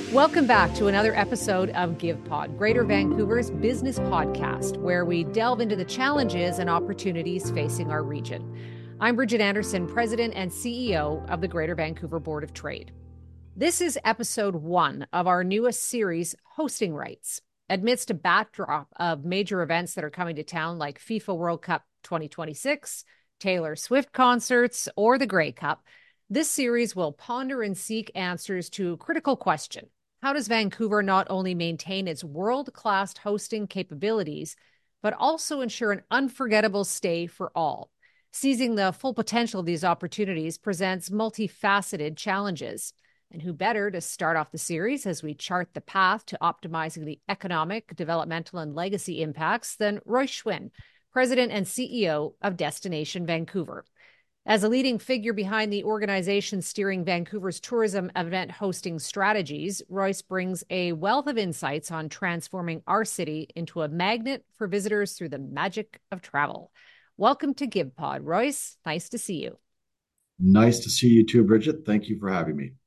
Welcome back to another episode of GivePod, Greater Vancouver's business podcast, where we delve into the challenges and opportunities facing our region. I'm Bridget Anderson, President and CEO of the Greater Vancouver Board of Trade. This is episode 1 of our newest series, Hosting Rights. Amidst a backdrop of major events that are coming to town like FIFA World Cup 2026, Taylor Swift concerts, or the Grey Cup, this series will ponder and seek answers to a critical question. How does Vancouver not only maintain its world-class hosting capabilities, but also ensure an unforgettable stay for all? Seizing the full potential of these opportunities presents multifaceted challenges. And who better to start off the series as we chart the path to optimizing the economic, developmental, and legacy impacts than Royce Schwinn, President and CEO of Destination Vancouver. As a leading figure behind the organization steering Vancouver's tourism event hosting strategies, Royce brings a wealth of insights on transforming our city into a magnet for visitors through the magic of travel. Welcome to GivePod, Royce. Nice to see you. Nice to see you too, Bridget. Thank you for having me.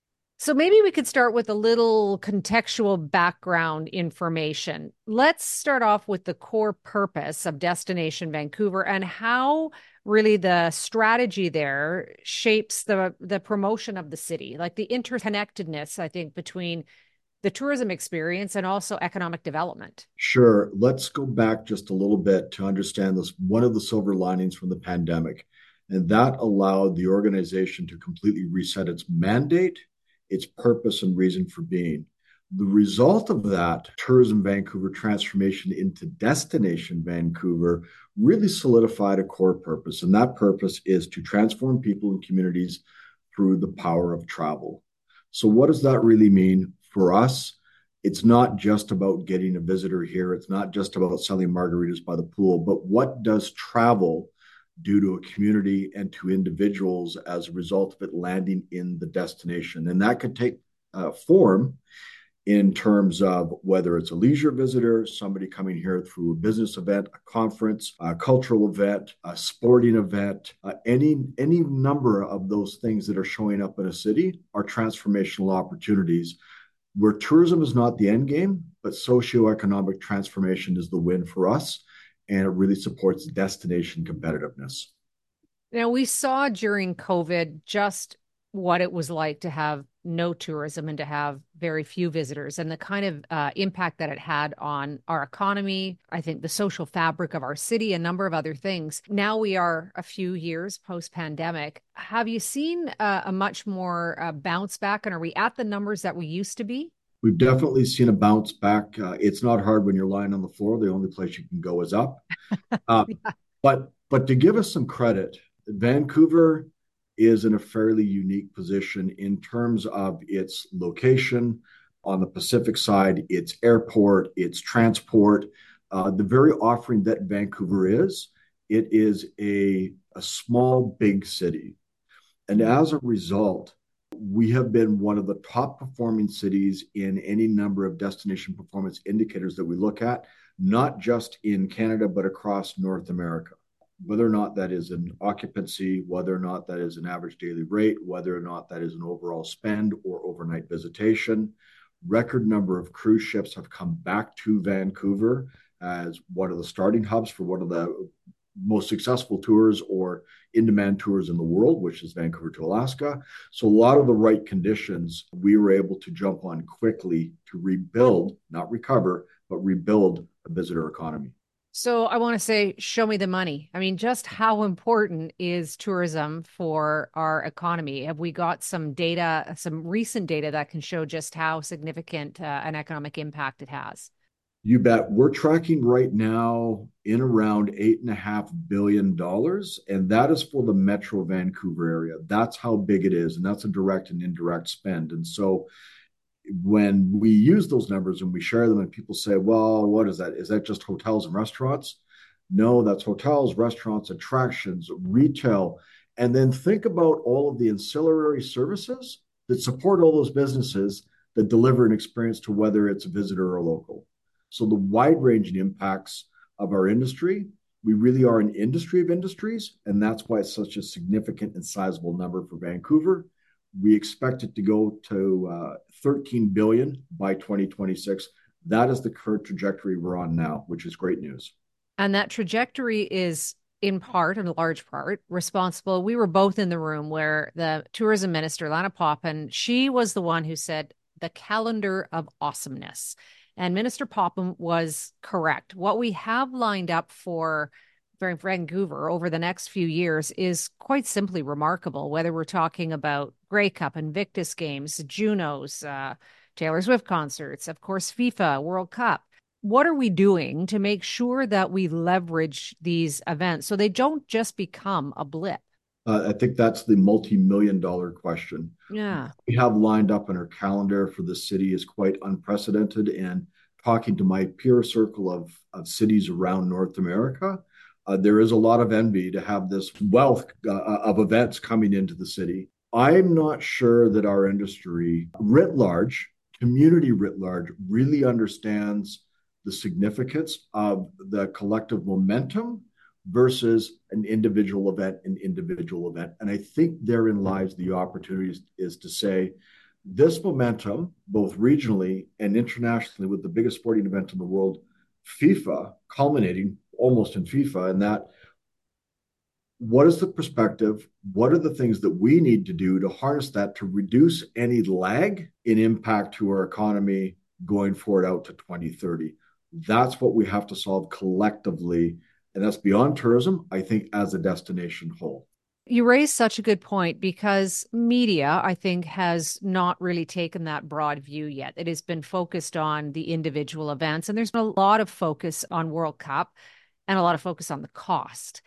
So maybe we could start with a little contextual background information. Let's start off with the core purpose of Destination Vancouver and how really the strategy there shapes the promotion of the city, like the interconnectedness, I think, between the tourism experience and also economic development. Sure. Let's go back just a little bit to understand this. One of the silver linings from the pandemic, and that allowed the organization to completely reset its mandate, its purpose, and reason for being. The result of that Tourism Vancouver transformation into Destination Vancouver really solidified a core purpose. And that purpose is to transform people and communities through the power of travel. So, what does that really mean for us? It's not just about getting a visitor here. It's not just about selling margaritas by the pool, but what does travel do to a community and to individuals as a result of it landing in the destination? And that could take form in terms of whether it's a leisure visitor, somebody coming here through a business event, a conference, a cultural event, a sporting event, any number of those things that are showing up in a city are transformational opportunities where tourism is not the end game, but socioeconomic transformation is the win for us. And it really supports destination competitiveness. Now, we saw during COVID just what it was like to have no tourism and to have very few visitors and the kind of impact that it had on our economy, I think the social fabric of our city, a number of other things. Now we are a few years post-pandemic. Have you seen a much more bounce back, and are we at the numbers that we used to be? We've definitely seen a bounce back. It's not hard when you're lying on the floor. The only place you can go is up. Uh, Yeah. but to give us some credit, Vancouver is in a fairly unique position in terms of its location on the Pacific side, its airport, its transport, the very offering that Vancouver is. It is a small, big city. And as a result, we have been one of the top performing cities in any number of destination performance indicators that we look at, not just in Canada, but across North America. Whether or not that is an occupancy, whether or not that is an average daily rate, whether or not that is an overall spend or overnight visitation, record number of cruise ships have come back to Vancouver as one of the starting hubs for one of the most successful tours or in-demand tours in the world, which is Vancouver to Alaska. So a lot of the right conditions we were able to jump on quickly to rebuild, not recover, but rebuild a visitor economy. So I want to say, show me the money. I mean, just how important is tourism for our economy? Have we got some data, some recent data that can show just how significant an economic impact it has? You bet. We're tracking right now in around $8.5 billion, and that is for the Metro Vancouver area. That's how big it is, and that's a direct and indirect spend. And so when we use those numbers and we share them, and people say, well, what is that? Is that just hotels and restaurants? No, that's hotels, restaurants, attractions, retail. And then think about all of the ancillary services that support all those businesses that deliver an experience to whether it's a visitor or a local. So the wide ranging impacts of our industry, we really are an industry of industries. And that's why it's such a significant and sizable number for Vancouver. We expect it to go to 13 billion by 2026. That is the current trajectory we're on now, which is great news. And that trajectory is in part, in large part, responsible. We were both in the room where the tourism minister, Lana Poppin, she was the one who said the calendar of awesomeness. And Minister Popham was correct. What we have lined up for Vancouver over the next few years is quite simply remarkable, whether we're talking about Grey Cup, Invictus Games, Junos, Taylor Swift concerts, of course, FIFA, World Cup. What are we doing to make sure that we leverage these events so they don't just become a blip? I think that's the multi-million-dollar question. Yeah. We have lined up in our calendar for the city is quite unprecedented. And talking to my peer circle of cities around North America, there is a lot of envy to have this wealth of events coming into the city. I'm not sure that our industry writ large, community writ large, really understands the significance of the collective momentum versus an individual event. And I think therein lies the opportunity is to say this momentum, both regionally and internationally, with the biggest sporting event in the world, FIFA, culminating almost in FIFA, and that what is the perspective? What are the things that we need to do to harness that to reduce any lag in impact to our economy going forward out to 2030? That's what we have to solve collectively. And that's beyond tourism, I think, as a destination whole. You raise such a good point because media, I think, has not really taken that broad view yet. It has been focused on the individual events, and there's been a lot of focus on World Cup and a lot of focus on the cost.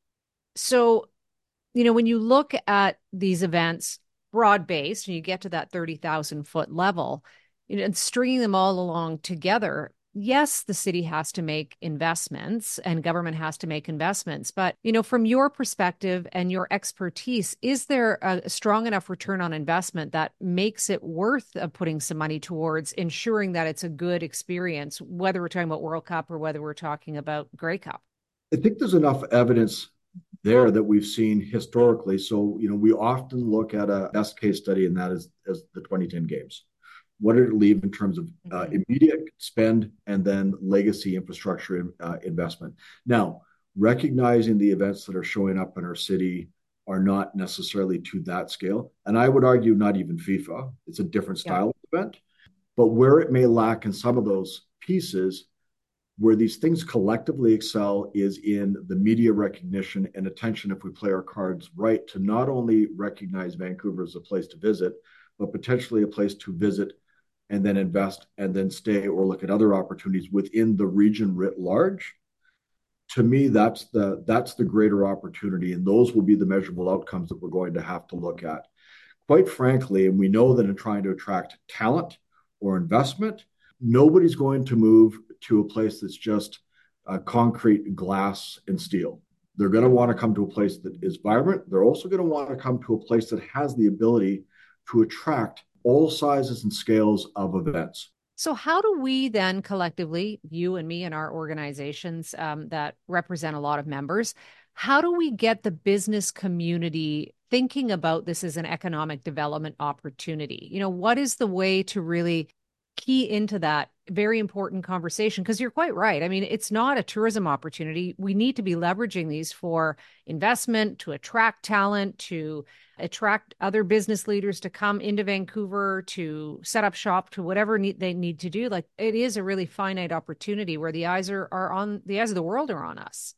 So, when you look at these events broad-based and you get to that 30,000-foot level, and stringing them all along together, yes, the city has to make investments and government has to make investments. But, from your perspective and your expertise, is there a strong enough return on investment that makes it worth putting some money towards ensuring that it's a good experience, whether we're talking about World Cup or whether we're talking about Grey Cup? I think there's enough evidence there that we've seen historically. So, we often look at a best case study, and that is as the 2010 games. What did it leave in terms of immediate spend and then legacy infrastructure investment? Now, recognizing the events that are showing up in our city are not necessarily to that scale. And I would argue not even FIFA. It's a different style of event. But where it may lack in some of those pieces, where these things collectively excel is in the media recognition and attention, if we play our cards right, to not only recognize Vancouver as a place to visit, but potentially a place to visit and then invest and then stay or look at other opportunities within the region writ large. To me, that's the greater opportunity, and those will be the measurable outcomes that we're going to have to look at. Quite frankly, and we know that in trying to attract talent or investment, nobody's going to move to a place that's just concrete, glass, and steel. They're going to want to come to a place that is vibrant. They're also going to want to come to a place that has the ability to attract all sizes and scales of events. So how do we then collectively, you and me and our organizations that represent a lot of members, how do we get the business community thinking about this as an economic development opportunity? What is the way to really key into that very important conversation? Because you're quite right. I mean, it's not a tourism opportunity. We need to be leveraging these for investment, to attract talent, to attract other business leaders to come into Vancouver, to set up shop, to whatever they need to do. Like, it is a really finite opportunity where the eyes of the world are on us.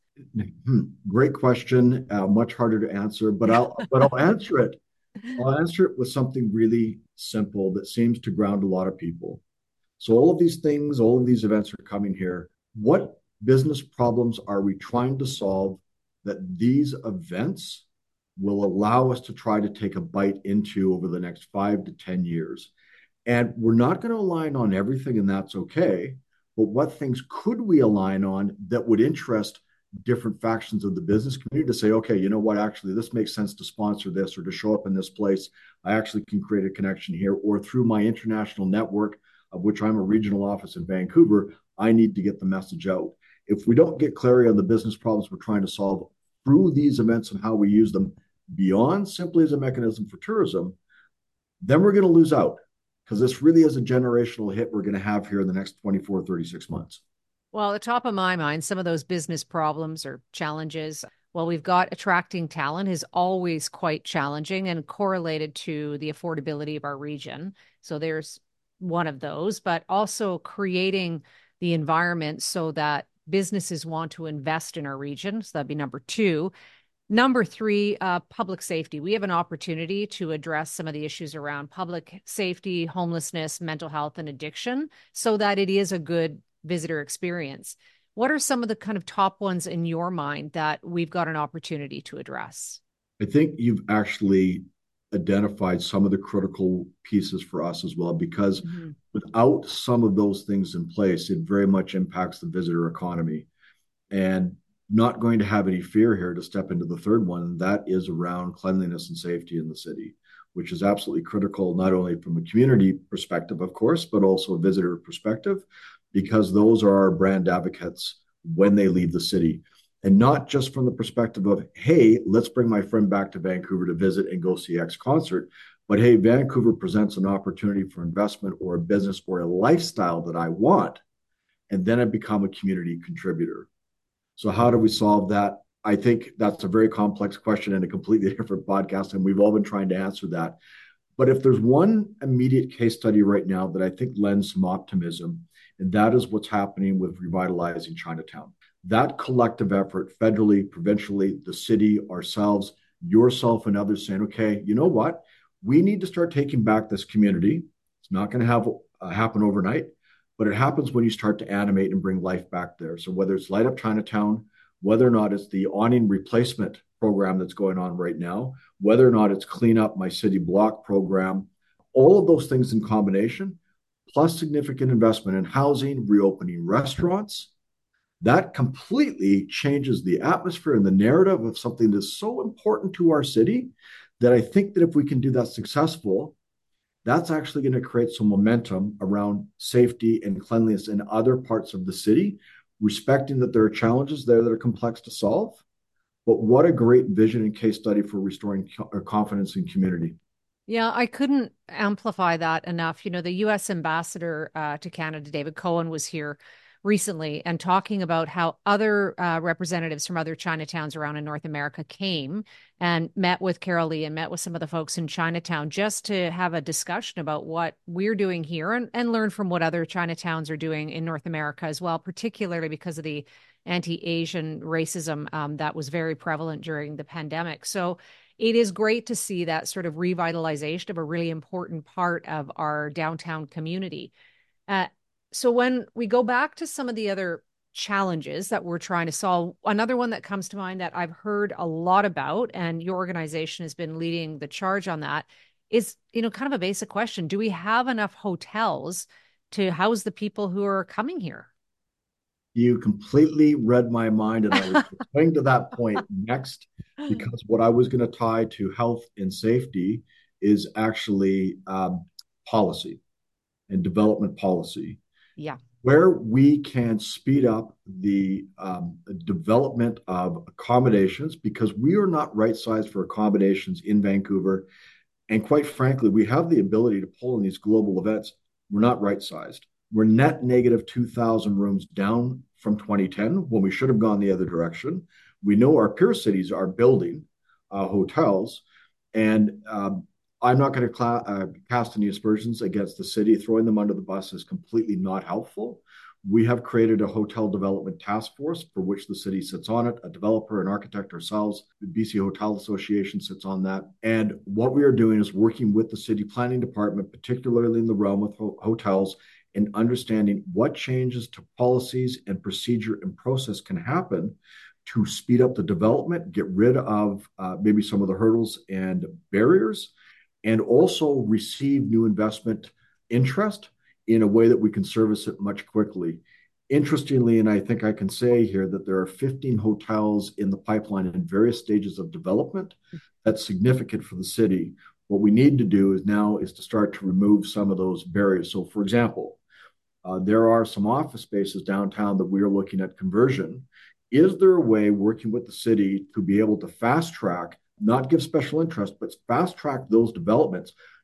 Great question. Much harder to answer, but I'll answer it. I'll answer it with something really simple that seems to ground a lot of people. So all of these things, all of these events are coming here. What business problems are we trying to solve that these events will allow us to try to take a bite into over the next 5 to 10 years? And we're not going to align on everything, and that's okay. But what things could we align on that would interest different factions of the business community to say, okay, you know what, actually, this makes sense to sponsor this or to show up in this place. I actually can create a connection here, or through my international network, of which I'm a regional office in Vancouver, I need to get the message out. If we don't get clarity on the business problems we're trying to solve through these events and how we use them beyond simply as a mechanism for tourism, then we're going to lose out because this really is a generational hit we're going to have here in the next 24, 36 months. Well, at the top of my mind, some of those business problems or challenges, well, we've got attracting talent is always quite challenging and correlated to the affordability of our region. So there's one of those, but also creating the environment so that businesses want to invest in our region. So that'd be number two. Number three, public safety. We have an opportunity to address some of the issues around public safety, homelessness, mental health, and addiction so that it is a good visitor experience. What are some of the kind of top ones in your mind that we've got an opportunity to address? I think you've actually identified some of the critical pieces for us as well, because Mm-hmm. without some of those things in place, it very much impacts the visitor economy. And not going to have any fear here to step into the third one, and that is around cleanliness and safety in the city, which is absolutely critical, not only from a community perspective, of course, but also a visitor perspective, because those are our brand advocates when they leave the city. And not just from the perspective of, hey, let's bring my friend back to Vancouver to visit and go see X concert, but hey, Vancouver presents an opportunity for investment or a business or a lifestyle that I want. And then I become a community contributor. So how do we solve that? I think that's a very complex question and a completely different podcast, and we've all been trying to answer that. But if there's one immediate case study right now that I think lends some optimism, and that is what's happening with revitalizing Chinatown. That collective effort, federally, provincially, the city, ourselves, yourself, and others saying, okay, you know what? We need to start taking back this community. It's not going to have happen overnight, but it happens when you start to animate and bring life back there. So whether it's Light Up Chinatown, whether or not it's the awning replacement program that's going on right now, whether or not it's Clean Up My City Block program, all of those things in combination, plus significant investment in housing, reopening restaurants, that completely changes the atmosphere and the narrative of something that's so important to our city that I think that if we can do that successful, that's actually going to create some momentum around safety and cleanliness in other parts of the city, respecting that there are challenges there that are complex to solve. But what a great vision and case study for restoring confidence in community. Yeah, I couldn't amplify that enough. You know, the U.S. ambassador to Canada, David Cohen, was here recently and talking about how other representatives from other Chinatowns around in North America came and met with Carol Lee and met with some of the folks in Chinatown just to have a discussion about what we're doing here and learn from what other Chinatowns are doing in North America as well, particularly because of the anti-Asian racism that was very prevalent during the pandemic. So it is great to see that sort of revitalization of a really important part of our downtown community. Uh, so when we go back to some of the other challenges that we're trying to solve, another one that comes to mind that I've heard a lot about, and your organization has been leading the charge on that, is, you know, kind of a basic question. Do we have enough hotels to house the people who are coming here? You completely read my mind, and I was going to that point next, because what I was going to tie to health and safety is actually policy and development policy, Yeah. where we can speed up the development of accommodations, because we are not right sized for accommodations in Vancouver. And quite frankly, we have the ability to pull in these global events. We're not right sized. We're net negative 2,000 rooms down from 2010 when we should have gone the other direction. We know our peer cities are building hotels, and I'm not going to cast any aspersions against the city. Throwing them under the bus is completely not helpful. We have created a hotel development task force for which the city sits on it, a developer, an architect ourselves. The BC Hotel Association sits on that. And what we are doing is working with the city planning department, particularly in the realm of hotels, and understanding what changes to policies and procedure and process can happen to speed up the development, get rid of maybe some of the hurdles and barriers, and also receive new investment interest in a way that we can service it much quickly. Interestingly, and I think I can say here that there are 15 hotels in the pipeline in various stages of development. That's significant for the city. What we need to do is to start to remove some of those barriers. So, for example, there are some office spaces downtown that we are looking at conversion. Is there a way, working with the city, to be able to fast track, not give special interest, but fast track those developments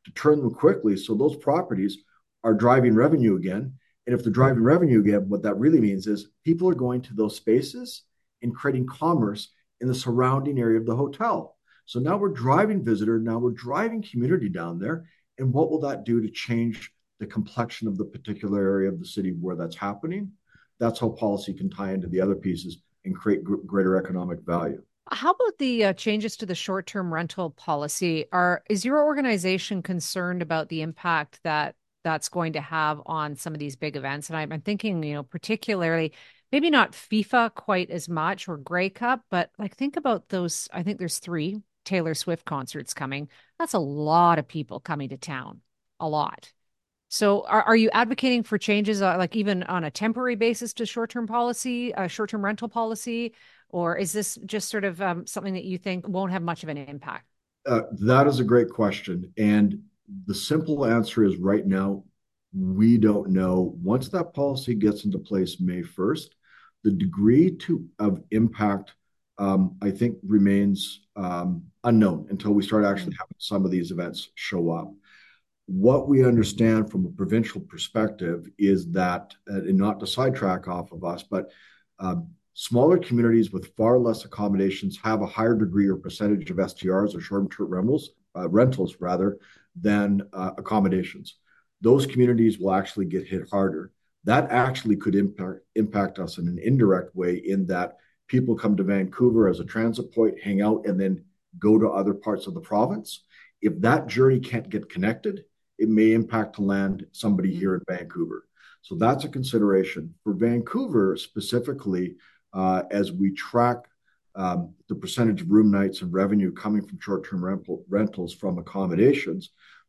to turn them quickly so those properties are driving revenue again. And if they're driving revenue again, what that really means is people are going to those spaces and creating commerce in the surrounding area of the hotel. So now we're driving visitor, now we're driving community down there. And what will that do to change the complexion of the particular area of the city where that's happening? That's how policy can tie into the other pieces and create greater economic value. How about the changes to the short-term rental policy? Is your organization concerned about the impact that that's going to have on some of these big events? And I'm thinking, particularly maybe not FIFA quite as much or Grey Cup, but like think about those. I think there's three Taylor Swift concerts coming. That's a lot of people coming to town, a lot. So are you advocating for changes like even on a temporary basis to short-term policy, short-term rental policy, or is this just sort of something that you think won't have much of an impact? That is a great question. And the simple answer is right now, we don't know. Once that policy gets into place May 1st, the degree of impact, I think, remains unknown until we start actually having some of these events show up. What we understand from a provincial perspective is that, and not to sidetrack off of us, but smaller communities with far less accommodations have a higher degree or percentage of STRs or short-term rentals rather than accommodations. Those communities will actually get hit harder. That actually could impact us in an indirect way in that people come to Vancouver as a transit point, hang out, and then go to other parts of the province. If that journey can't get connected, it may impact to land somebody here in Vancouver. So that's a consideration. For Vancouver specifically, as we track the percentage of room nights and revenue coming from short-term rentals from accommodations,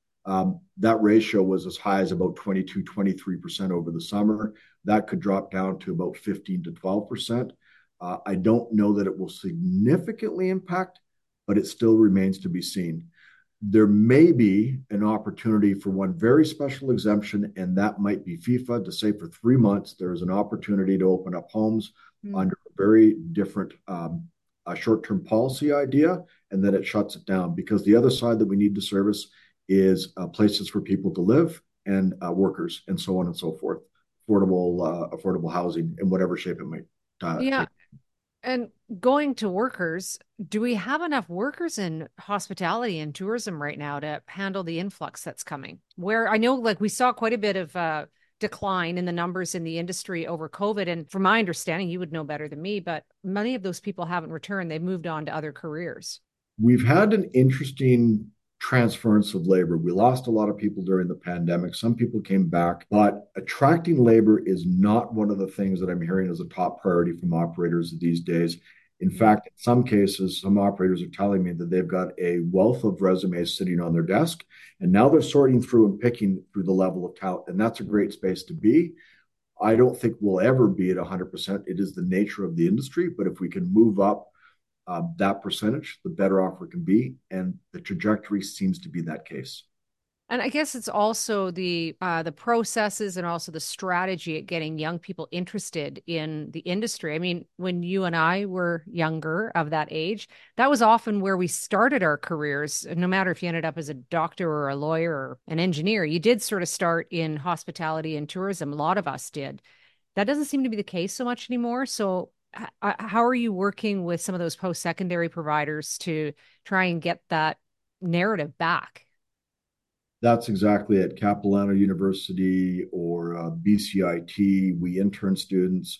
that ratio was as high as about 22-23% over the summer. That could drop down to about 15 to 12%. I don't know that it will significantly impact, but it still remains to be seen. There may be an opportunity for one very special exemption, and that might be FIFA to say for 3 months, there is an opportunity to open up homes under a very different short-term policy idea, and then it shuts it down because the other side that we need to service is places for people to live and workers and so on and so forth, affordable housing in whatever shape it might Yeah. take. And going to workers, do we have enough workers in hospitality and tourism right now to handle the influx that's coming? Where I know, like, we saw quite a bit of decline in the numbers in the industry over COVID. And from my understanding, you would know better than me, but many of those people haven't returned. They've moved on to other careers. We've had an interesting transference of labor. We lost a lot of people during the pandemic. Some people came back, but attracting labor is not one of the things that I'm hearing as a top priority from operators these days. In fact, in some cases, some operators are telling me that they've got a wealth of resumes sitting on their desk, and now they're sorting through and picking through the level of talent, and that's a great space to be. I don't think we'll ever be at 100%. It is the nature of the industry, but if we can move up that percentage, the better off we can be. And the trajectory seems to be that case. And I guess it's also the processes and also the strategy at getting young people interested in the industry. I mean, when you and I were younger of that age, that was often where we started our careers. No matter if you ended up as a doctor or a lawyer or an engineer, you did sort of start in hospitality and tourism. A lot of us did. That doesn't seem to be the case so much anymore. So how are you working with some of those post-secondary providers to try and get that narrative back? That's exactly it. Capilano University or BCIT, we intern students,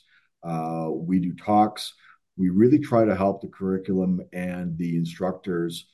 we do talks. We really try to help the curriculum and the instructors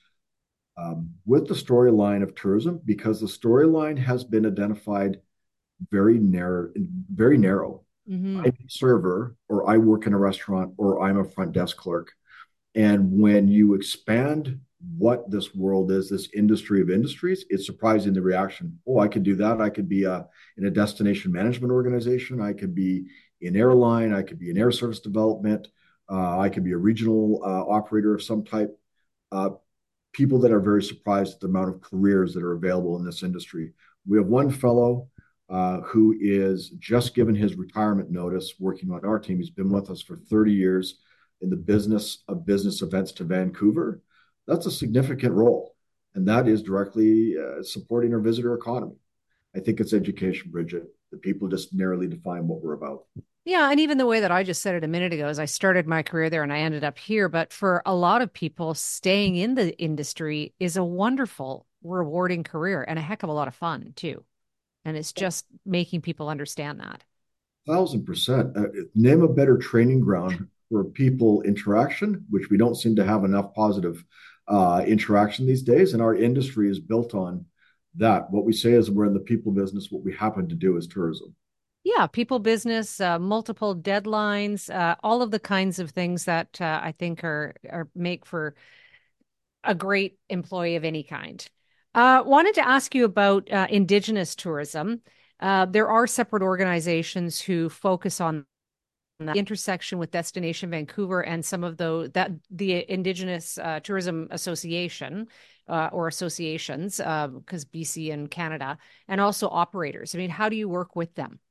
with the storyline of tourism because the storyline has been identified very narrow, very narrow. Mm-hmm. I'm a server, or I work in a restaurant, or I'm a front desk clerk. And when you expand what this world is, this industry of industries, it's surprising the reaction. Oh, I could do that. I could be in a destination management organization. I could be in airline. I could be in air service development. I could be a regional operator of some type. Uh, People that are very surprised at the amount of careers that are available in this industry. We have one fellow who is just given his retirement notice working on our team. He's been with us for 30 years in the business of business events to Vancouver. That's a significant role. and that is directly supporting our visitor economy. I think it's education, Bridget. The people just narrowly define what we're about. Yeah, and even the way that I just said it a minute ago is I started my career there and I ended up here. But for a lot of people, staying in the industry is a wonderful, rewarding career and a heck of a lot of fun too. And it's just making people understand that. 1,000%. Name a better training ground for people interaction, which we don't seem to have enough positive interaction these days. And our industry is built on that. What we say is we're in the people business. What we happen to do is tourism. Yeah, people business, multiple deadlines, all of the kinds of things that I think are make for a great employee of any kind. Wanted to ask you about Indigenous tourism. There are separate organizations who focus on the intersection with Destination Vancouver and some of the Indigenous Tourism Association or associations, because BC and Canada, and also operators. I mean, how do you work with them?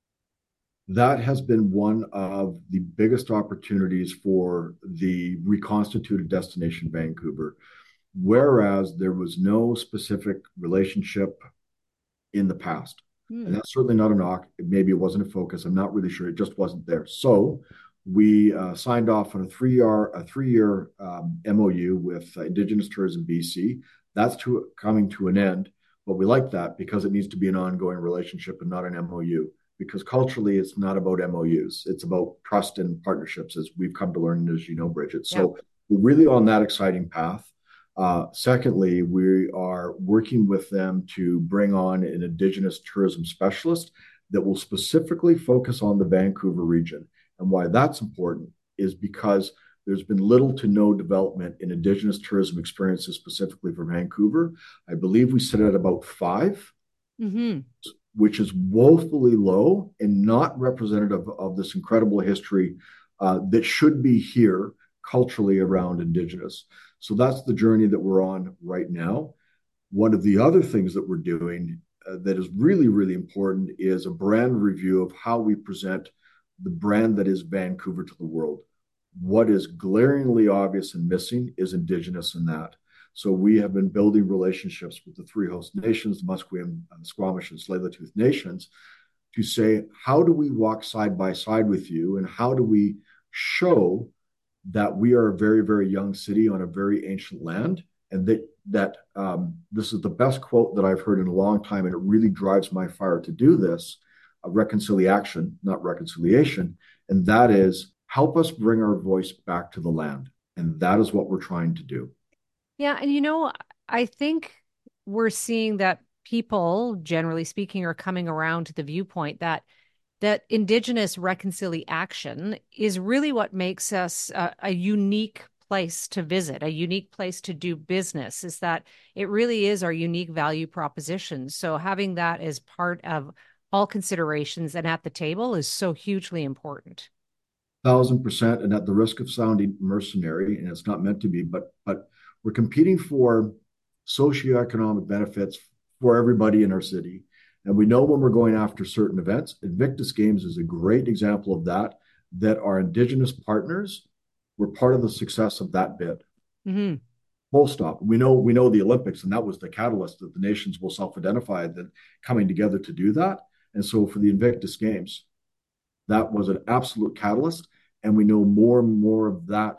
That has been one of the biggest opportunities for the reconstituted Destination Vancouver, whereas there was no specific relationship in the past. Hmm. And that's certainly not a knock. Maybe it wasn't a focus. I'm not really sure. It just wasn't there. So we signed off on a three-year MOU with Indigenous Tourism BC. That's coming to an end, but we like that because it needs to be an ongoing relationship and not an MOU. Because culturally, it's not about MOUs. It's about trust and partnerships, as we've come to learn, as you know, Bridget. Yeah. So we're really on that exciting path. Secondly, we are working with them to bring on an Indigenous tourism specialist that will specifically focus on the Vancouver region. And why that's important is because there's been little to no development in Indigenous tourism experiences specifically for Vancouver. I believe we sit at about 5, Mm-hmm. which is woefully low and not representative of this incredible history that should be here culturally around Indigenous. So that's the journey that we're on right now. One of the other things that we're doing that is really, really important is a brand review of how we present the brand that is Vancouver to the world. What is glaringly obvious and missing is Indigenous in that. So we have been building relationships with the 3 host nations, the Musqueam, the Squamish, and Tsleil-Waututh nations, to say, how do we walk side by side with you, and how do we show that we are a very, very young city on a very ancient land, and that this is the best quote that I've heard in a long time, and it really drives my fire to do this, reconciliation, not reconciliation, and that is help us bring our voice back to the land. And that is what we're trying to do. Yeah, and I think we're seeing that people, generally speaking, are coming around to the viewpoint that Indigenous reconciliation is really what makes us a unique place to visit, a unique place to do business, is that it really is our unique value proposition. So having that as part of all considerations and at the table is so hugely important. 1,000%, and at the risk of sounding mercenary, and it's not meant to be, but we're competing for socioeconomic benefits for everybody in our city. And we know when we're going after certain events, Invictus Games is a great example of that, that our Indigenous partners were part of the success of that bid. Mm-hmm. Full stop. We know the Olympics, and that was the catalyst that the nations will self-identify that coming together to do that. And so for the Invictus Games, that was an absolute catalyst. And we know more and more of that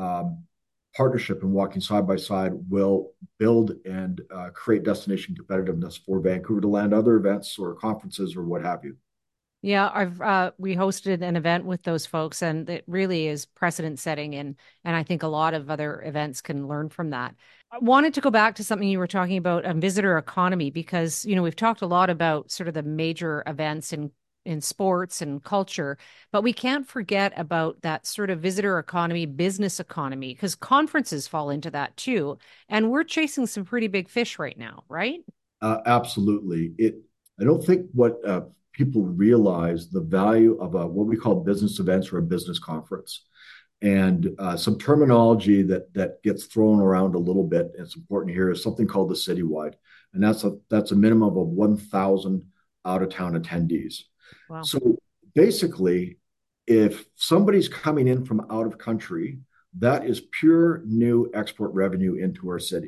partnership and walking side by side will build and create destination competitiveness for Vancouver to land other events or conferences or what have you. Yeah, we hosted an event with those folks, and it really is precedent setting, and I think a lot of other events can learn from that. I wanted to go back to something you were talking about, visitor economy, because we've talked a lot about sort of the major events in sports and culture, but we can't forget about that sort of visitor economy, business economy, because conferences fall into that too, and we're chasing some pretty big fish right now, right? Absolutely. I don't think what people realize the value of what we call business events or a business conference. And some terminology that gets thrown around a little bit, and it's important here, is something called the citywide. And that's a minimum of 1,000 out of town attendees. Wow. So basically, if somebody's coming in from out of country, that is pure new export revenue into our city.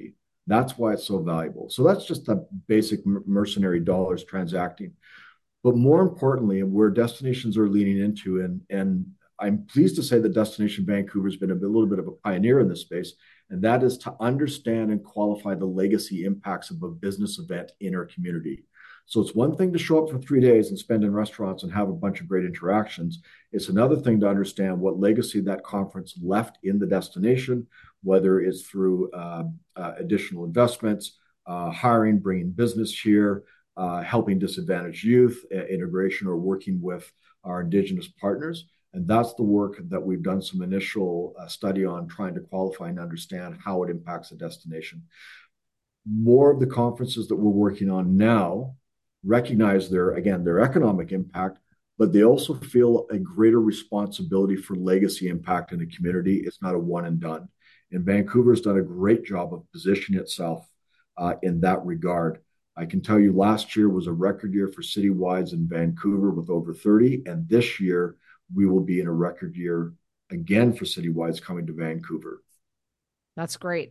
That's why it's so valuable. So that's just the basic mercenary dollars transacting. But more importantly, where destinations are leaning into, and I'm pleased to say that Destination Vancouver has been a little bit of a pioneer in this space, and that is to understand and qualify the legacy impacts of a business event in our community. So it's one thing to show up for 3 days and spend in restaurants and have a bunch of great interactions. It's another thing to understand what legacy that conference left in the destination, whether it's through additional investments, hiring, bringing business here, helping disadvantaged youth, integration, or working with our Indigenous partners. And that's the work that we've done some initial study on, trying to qualify and understand how it impacts the destination. More of the conferences that we're working on now recognize their economic impact, but they also feel a greater responsibility for legacy impact in the community. It's not a one and done. And Vancouver's done a great job of positioning itself in that regard. I can tell you last year was a record year for citywides in Vancouver with over 30, and this year we will be in a record year again for citywides coming to Vancouver. That's great.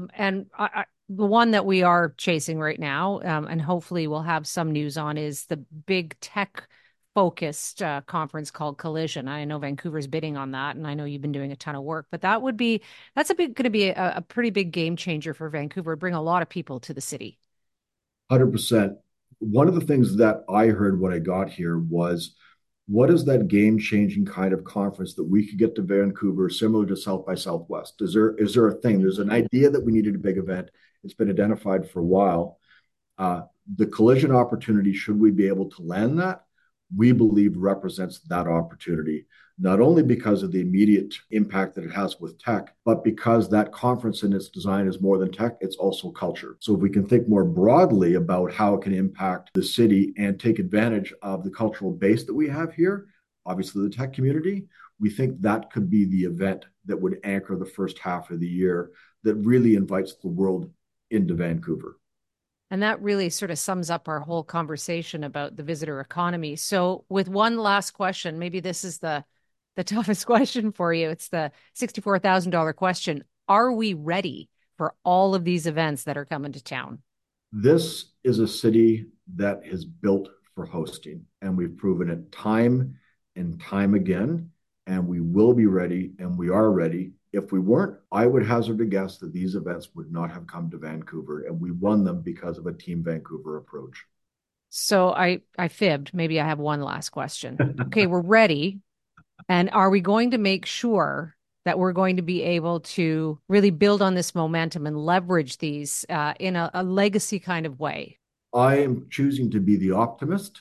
The one that we are chasing right now, and hopefully we'll have some news on, is the big tech focused conference called Collision. I know Vancouver's bidding on that, and I know you've been doing a ton of work, but that's going to be a pretty big game changer for Vancouver, bring a lot of people to the city. 100%. One of the things that I heard when I got here was, what is that game changing kind of conference that we could get to Vancouver similar to South by Southwest? Is there a thing? There's an idea that we needed a big event. It's been identified for a while. The Collision opportunity, should we be able to land that, we believe represents that opportunity, not only because of the immediate impact that it has with tech, but because that conference in its design is more than tech, it's also culture. So if we can think more broadly about how it can impact the city and take advantage of the cultural base that we have here, obviously the tech community, we think that could be the event that would anchor the first half of the year that really invites the world into Vancouver. And that really sort of sums up our whole conversation about the visitor economy. So, with one last question, maybe this is the toughest question for you. It's the $64,000 question. Are we ready for all of these events that are coming to town? This is a city that is built for hosting, and we've proven it time and time again. And we will be ready, and we are ready. If we weren't, I would hazard a guess that these events would not have come to Vancouver, and we won them because of a Team Vancouver approach. So I fibbed. Maybe I have one last question. Okay, we're ready. And are we going to make sure that we're going to be able to really build on this momentum and leverage these in a legacy kind of way? I am choosing to be the optimist,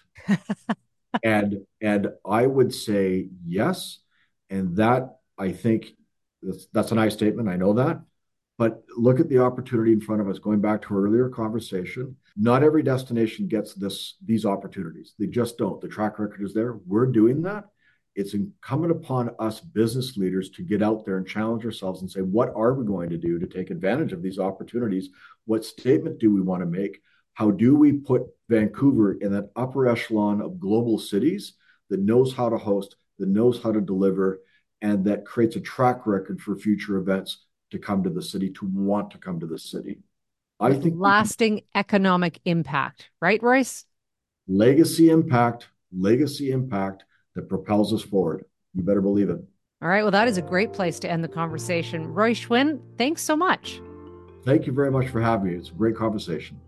and I would say yes. And that, I think, that's a nice statement. I know that. But look at the opportunity in front of us. Going back to our earlier conversation, not every destination gets these opportunities. They just don't. The track record is there. We're doing that. It's incumbent upon us business leaders to get out there and challenge ourselves and say, what are we going to do to take advantage of these opportunities? What statement do we want to make? How do we put Vancouver in that upper echelon of global cities that knows how to host, that knows how to deliver, and that creates a track record for future events to come to the city, to want to come to the city? I With think lasting economic impact, right, Royce? legacy impact that propels us forward. You better believe it. All right. Well, that is a great place to end the conversation. Roy Schwinn, thanks so much. Thank you very much for having me. It's a great conversation.